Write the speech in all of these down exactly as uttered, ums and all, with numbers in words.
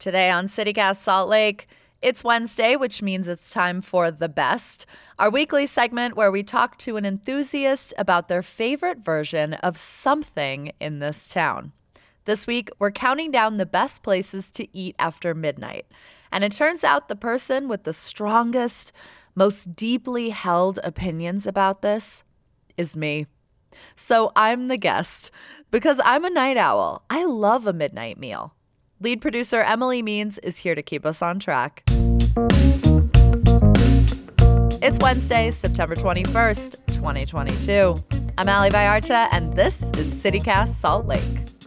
Today on CityCast Salt Lake, it's Wednesday, which means it's time for The Best, our weekly segment where we talk to an enthusiast about their favorite version of something in this town. This week, we're counting down the best places to eat after midnight. And it turns out the person with the strongest, most deeply held opinions about this is me. So I'm the guest because I'm a night owl. I love a midnight meal. Lead producer Emily Means is here to keep us on track. It's Wednesday, September twenty-first, twenty twenty-two. I'm Ali Vallarta, and this is CityCast Salt Lake.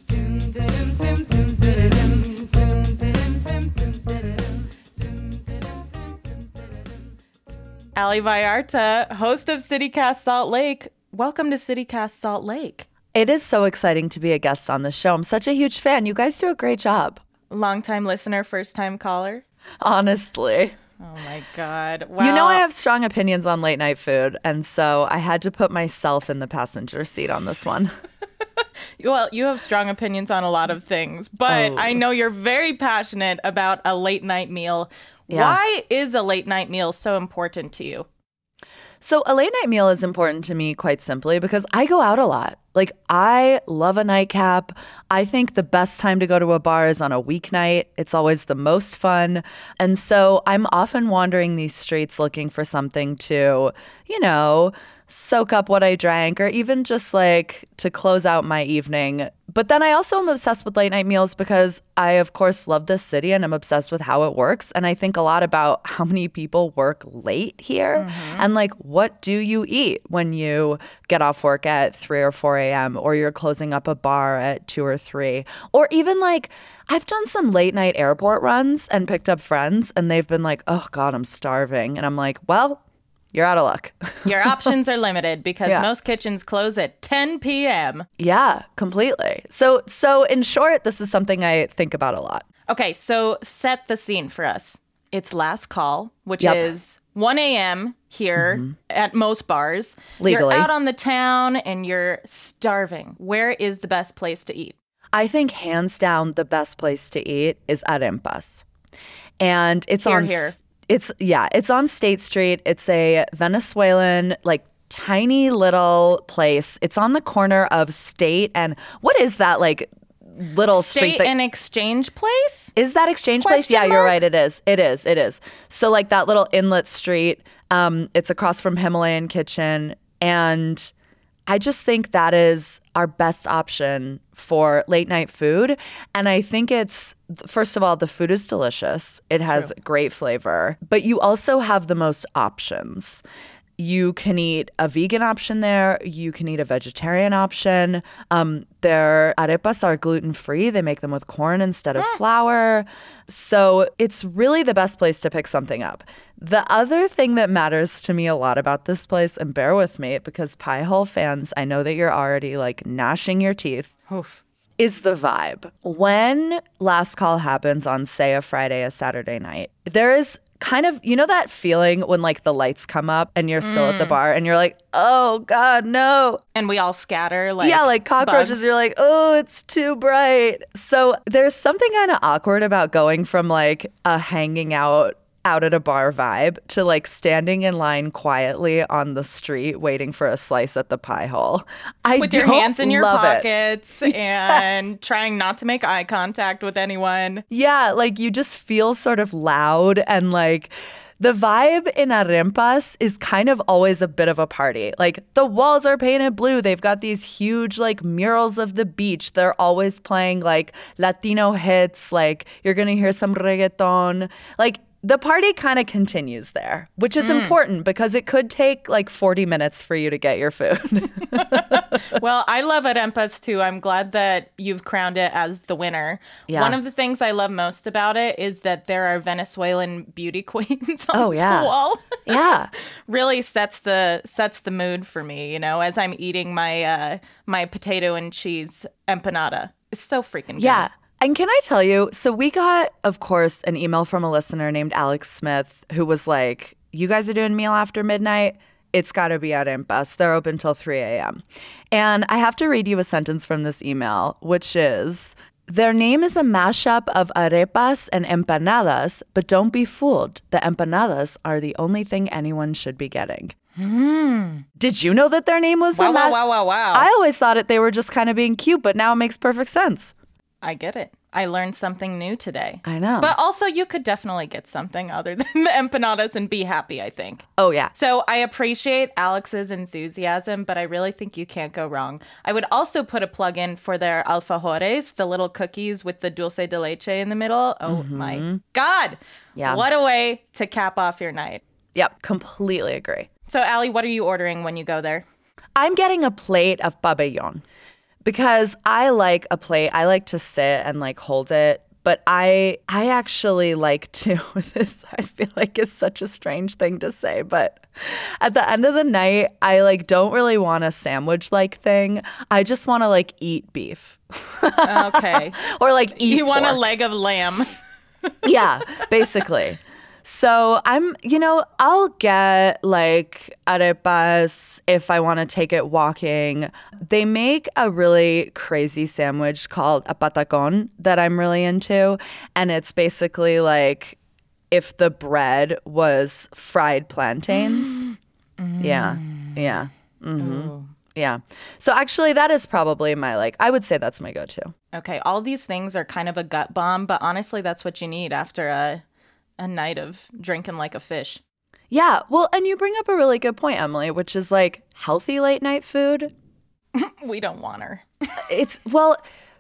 Ali Vallarta, host of CityCast Salt Lake. Welcome to CityCast Salt Lake. It is so exciting to be a guest on the show. I'm such a huge fan. You guys do a great job. Long-time listener, first-time caller? Honestly. Oh, my God. Wow. You know I have strong opinions on late-night food, and so I had to put myself in the passenger seat on this one. Well, you have strong opinions on a lot of things, but oh. I know you're very passionate about a late-night meal. Yeah. Why is a late-night meal so important to you? So a late night meal is important to me quite simply because I go out a lot. Like, I love a nightcap. I think the best time to go to a bar is on a weeknight. It's always the most fun. And so I'm often wandering these streets looking for something to, you know, soak up what I drank or even just like to close out my evening. But then I also am obsessed with late night meals because I, of course, love this city and I'm obsessed with how it works. And I think a lot about how many people work late here mm-hmm. and like, what do you eat when you get off work at three or four a.m. or you're closing up a bar at two or three? Or even like, I've done some late night airport runs and picked up friends and they've been like, oh God, I'm starving. And I'm like, well, you're out of luck. Your options are limited because yeah. most kitchens close at ten p.m. Yeah, completely. So, so in short, this is something I think about a lot. Okay, so set the scene for us. It's last call, which yep. is one a.m. here mm-hmm. at most bars. Legally. You're out on the town and you're starving. Where is the best place to eat? I think hands down the best place to eat is Arepas. And it's here, on... Here. It's, yeah, it's on State Street. It's a Venezuelan, like, tiny little place. It's on the corner of State and what is that, like, little State street? State and Exchange Place? Is that Exchange Question Place? Yeah, mark? You're right. It is. It is. It is. So, like, that little inlet street, um, it's across from Himalayan Kitchen. And I just think that is our best option for late night food. And I think it's, first of all, the food is delicious. It has True. Great flavor, but you also have the most options. You can eat a vegan option there. You can eat a vegetarian option. Um, their arepas are gluten-free. They make them with corn instead of flour. So it's really the best place to pick something up. The other thing that matters to me a lot about this place, and bear with me because Pie Hole fans, I know that you're already like gnashing your teeth, Oof. is the vibe. When last call happens on, say, a Friday, a Saturday night, there is kind of, you know that feeling when like the lights come up and you're still mm. at the bar and you're like, oh God, no. And we all scatter like Yeah, like cockroaches. bugs. You're like, oh, it's too bright. So there's something kind of awkward about going from like a hanging out out at a bar vibe to like standing in line quietly on the street waiting for a slice at the Pie Hole. I With your don't hands in your love pockets it. and Yes. trying not to make eye contact with anyone. Yeah, like you just feel sort of loud and like the vibe in Arepas is kind of always a bit of a party. Like the walls are painted blue. They've got these huge like murals of the beach. They're always playing like Latino hits. Like you're going to hear some reggaeton. Like the party kind of continues there, which is mm. important because it could take like forty minutes for you to get your food. Well, I love arepas too. I'm glad that you've crowned it as the winner. Yeah. One of the things I love most about it is that there are Venezuelan beauty queens on oh, yeah. the wall. Yeah. Really sets the sets the mood for me, you know, as I'm eating my uh, my potato and cheese empanada. It's so freaking good. Yeah. And can I tell you, so we got, of course, an email from a listener named Alex Smith who was like, you guys are doing meal after midnight? It's got to be at Arepas. They're open till three a.m. And I have to read you a sentence from this email, which is, Their name is a mashup of arepas and empanadas, but don't be fooled. The empanadas are the only thing anyone should be getting. Mm. Did you know that their name was wow, a ma- wow, wow, wow, wow. I always thought it they were just kind of being cute, but now it makes perfect sense. I get it. I learned something new today. I know. But also, you could definitely get something other than the empanadas and be happy, I think. Oh, yeah. So I appreciate Alex's enthusiasm, but I really think you can't go wrong. I would also put a plug in for their alfajores, the little cookies with the dulce de leche in the middle. Oh, mm-hmm. my God. Yeah. What a way to cap off your night. Yep, completely agree. So, Allie, what are you ordering when you go there? I'm getting a plate of pabellon. Because I like a plate, I like to sit and like hold it, but I I actually like to, this I feel like is such a strange thing to say, but at the end of the night, I like don't really want a sandwich-like thing. I just want to like eat beef. Okay. Or like eat You want pork. a leg of lamb. Yeah, basically. So I'm, you know, I'll get like arepas if I want to take it walking. They make a really crazy sandwich called a patacon that I'm really into. And it's basically like if the bread was fried plantains. Mm. Yeah, yeah. Mm-hmm. Yeah. So actually that is probably my like, I would say that's my go-to. Okay, all these things are kind of a gut bomb, but honestly, that's what you need after a... a night of drinking like a fish. Yeah. Well, and you bring up a really good point, Emily, which is like healthy late night food. We don't want her. It's, well,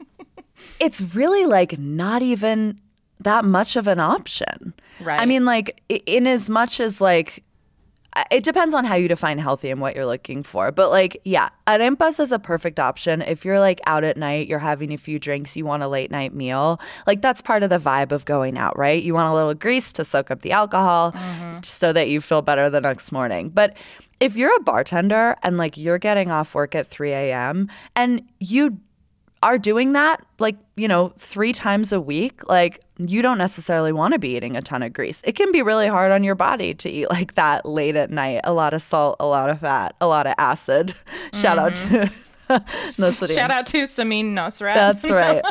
it's really like not even that much of an option. Right. I mean, like in as much as like, it depends on how you define healthy and what you're looking for. But like, yeah, arepas is a perfect option. If you're like out at night, you're having a few drinks, you want a late night meal. Like that's part of the vibe of going out, right? You want a little grease to soak up the alcohol mm-hmm. so that you feel better the next morning. But if you're a bartender and like you're getting off work at three a.m. and you are doing that like, you know, three times a week, like you don't necessarily want to be eating a ton of grease. It can be really hard on your body to eat like that late at night. A lot of salt, a lot of fat, a lot of acid. Mm-hmm. Shout out to Nosrat. Shout out to Samin Nosrat. That's right.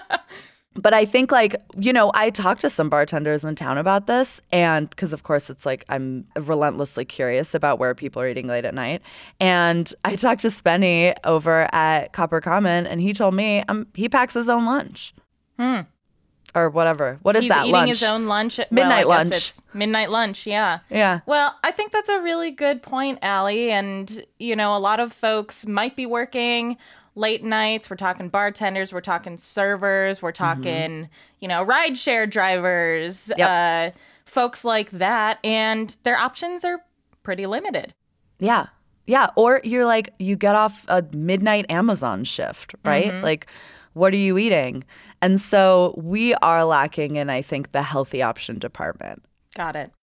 But I think like, you know, I talked to some bartenders in town about this and because of course it's like I'm relentlessly curious about where people are eating late at night. And I talked to Spenny over at Copper Common and he told me um, he packs his own lunch. Hmm. Or whatever. What is He's that eating lunch? his own lunch. Midnight well, I lunch. guess it's midnight lunch, yeah. Yeah. Well, I think that's a really good point, Allie. And, you know, a lot of folks might be working late nights. We're talking bartenders. We're talking servers. We're talking, mm-hmm. you know, rideshare drivers, yep. uh, folks like that. And their options are pretty limited. Yeah. Yeah. Or you're like, you get off a midnight Amazon shift, right? Mm-hmm. Like, what are you eating? And so we are lacking in, I think, the healthy option department. Got it.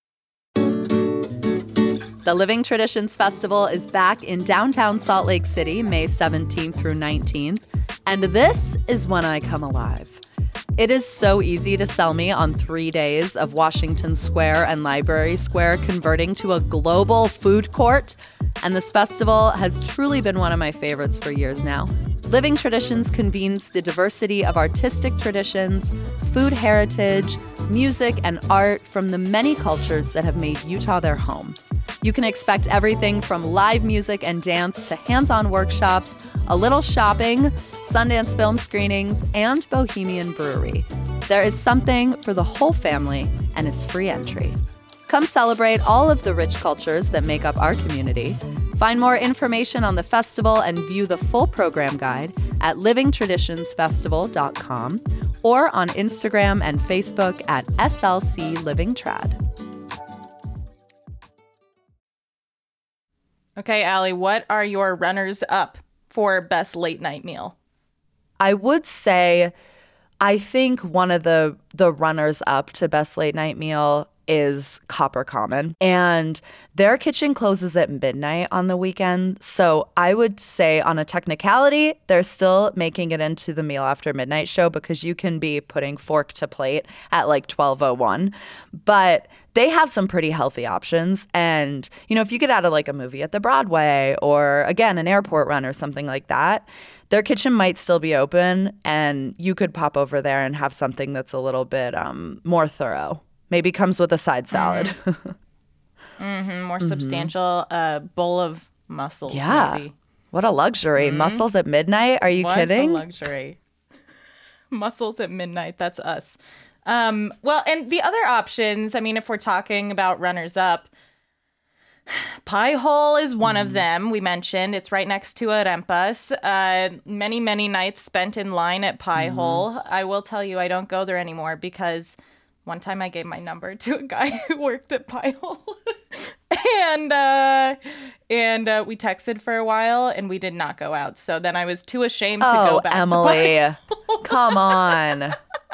The Living Traditions Festival is back in downtown Salt Lake City, May seventeenth through nineteenth. And this is when I come alive. It is so easy to sell me on three days of Washington Square and Library Square converting to a global food court. And this festival has truly been one of my favorites for years now. Living Traditions convenes the diversity of artistic traditions, food heritage, music, and art from the many cultures that have made Utah their home. You can expect everything from live music and dance to hands-on workshops, a little shopping, Sundance film screenings, and Bohemian Brewery. There is something for the whole family, and it's free entry. Come celebrate all of the rich cultures that make up our community. Find more information on the festival and view the full program guide at living traditions festival dot com or on Instagram and Facebook at S L C Living Trad. Okay, Allie, what are your runners up for best late night meal? I would say I think one of the the runners up to best late night meal is Copper Common. And their kitchen closes at midnight on the weekend. So I would say on a technicality, they're still making it into the meal after midnight show because you can be putting fork to plate at like twelve oh one. But they have some pretty healthy options. And, you know, if you get out of like a movie at the Broadway or, again, an airport run or something like that, their kitchen might still be open, and you could pop over there and have something that's a little bit um, more thorough. Maybe comes with a side salad. Mm-hmm. mm-hmm. More mm-hmm. substantial uh, bowl of mussels. Yeah. Maybe. What a luxury. Mm-hmm. Mussels at midnight? Are you what kidding? What a luxury. Mussels at midnight. That's us. Um, well, and the other options, I mean, if we're talking about runners-up, Pie Hole is one mm. of them. We mentioned it's right next to Arepas. Uh, many, many nights spent in line at Pie mm. Hole. I will tell you, I don't go there anymore because one time I gave my number to a guy who worked at Pie Hole. and uh, and uh, we texted for a while, and we did not go out. So then I was too ashamed oh, to go back Emily, to Pie Hole. Come on.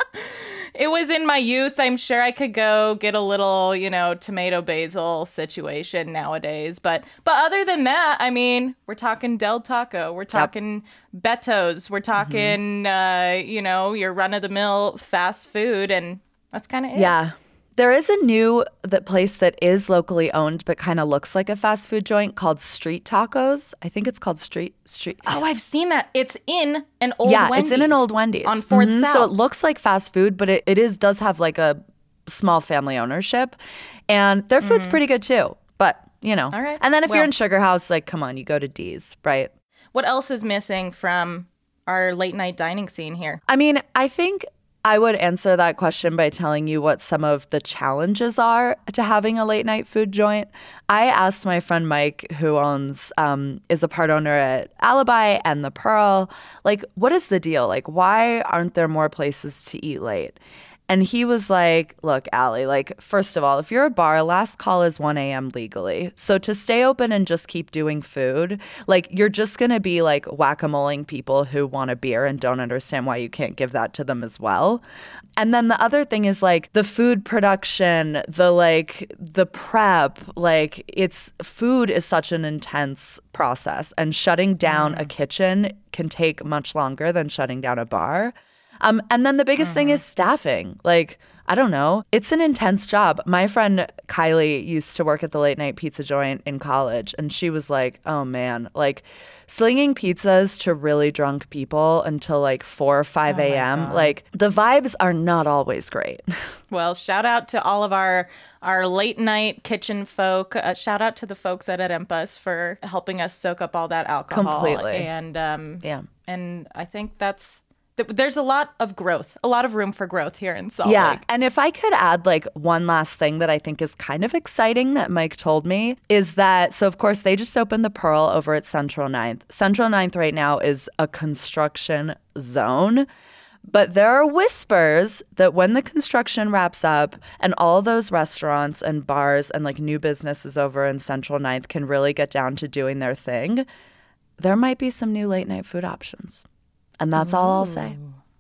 It was in my youth. I'm sure I could go get a little, you know, tomato basil situation nowadays. But but other than that, I mean, we're talking Del Taco. We're talking yep. Beto's. We're talking, mm-hmm. uh, you know, your run-of-the-mill fast food. And that's kind of it. Yeah. There is a new that place that is locally owned but kind of looks like a fast food joint called Street Tacos. I think it's called Street Street. Oh, I've seen that. It's in an old yeah, Wendy's. it's in an old Wendy's on Fourth mm-hmm. South. So it looks like fast food, but it, it is does have like a small family ownership, and their food's mm. pretty good too. But you know, all right. And then if well, you're in Sugar House, like come on, you go to D's, right? What else is missing from our late night dining scene here? I mean, I think I would answer that question by telling you what some of the challenges are to having a late night food joint. I asked my friend Mike, who owns, um, is a part owner at Alibi and The Pearl, like, what is the deal? Like, why aren't there more places to eat late? And he was like, look, Allie, like, first of all, if you're a bar, last call is one a.m. legally. So to stay open and just keep doing food, like, you're just going to be, like, whack-a-moling people who want a beer and don't understand why you can't give that to them as well. And then the other thing is, like, the food production, the, like, the prep, like, it's food is such an intense process. And shutting down mm. a kitchen can take much longer than shutting down a bar. Um, and then the biggest mm-hmm. thing is staffing. Like, I don't know. It's an intense job. My friend Kylie used to work at the late night pizza joint in college, and she was like, oh man, like slinging pizzas to really drunk people until like four or five a.m. Oh like the vibes are not always great. Well, shout out to all of our our late night kitchen folk. Uh, shout out to the folks at Arepas for helping us soak up all that alcohol. Completely. And um, yeah. And I think that's there's a lot of growth, a lot of room for growth here in Salt yeah. Lake. Yeah, and if I could add like one last thing that I think is kind of exciting that Mike told me is that, so of course they just opened the Pearl over at Central Ninth. Central Ninth right now is a construction zone, but there are whispers that when the construction wraps up and all those restaurants and bars and like new businesses over in Central Ninth can really get down to doing their thing, there might be some new late night food options. And that's Ooh. all I'll say.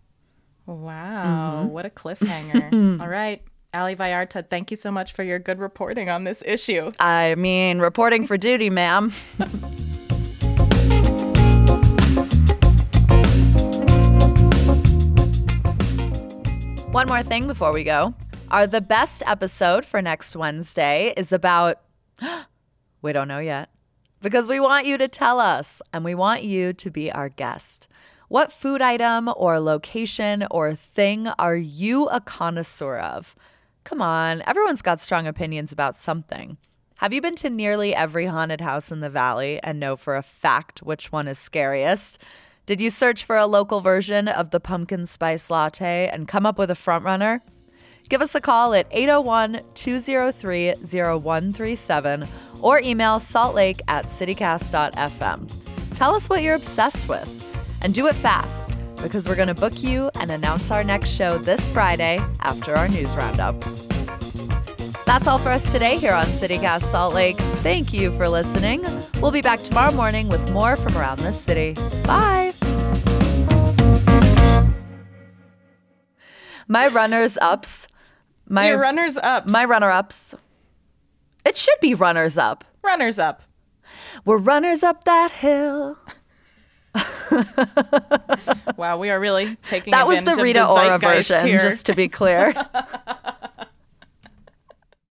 Wow. Mm-hmm. What a cliffhanger. All right. Allie Vallarta, thank you so much for your good reporting on this issue. I mean, reporting for duty, ma'am. One more thing before we go. Our The Best episode for next Wednesday is about, we don't know yet, because we want you to tell us, and we want you to be our guest. What food item or location or thing are you a connoisseur of? Come on, everyone's got strong opinions about something. Have you been to nearly every haunted house in the valley and know for a fact which one is scariest? Did you search for a local version of the pumpkin spice latte and come up with a frontrunner? Give us a call at eight oh one, two oh three, oh one three seven or email saltlake at citycast dot f m. Tell us what you're obsessed with. And do it fast, because we're going to book you and announce our next show this Friday after our news roundup. That's all for us today here on CityCast Salt Lake. Thank you for listening. We'll be back tomorrow morning with more from around the city. Bye. My runners-ups. My, Your runners-ups. My runner-ups. It should be runners-up. Runners-up. We're runners up that hill. Wow, we are really taking that was the Rita Ora version, here. just to be clear.